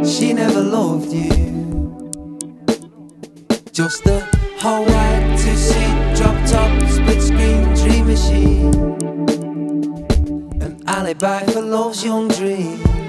She never loved you. Just a whole white two-seat drop-top split-screen dream machine, an alibi for love's young dream.